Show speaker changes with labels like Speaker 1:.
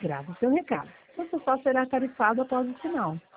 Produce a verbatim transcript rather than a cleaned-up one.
Speaker 1: Grave seu recado. Você só será tarifado após o sinal.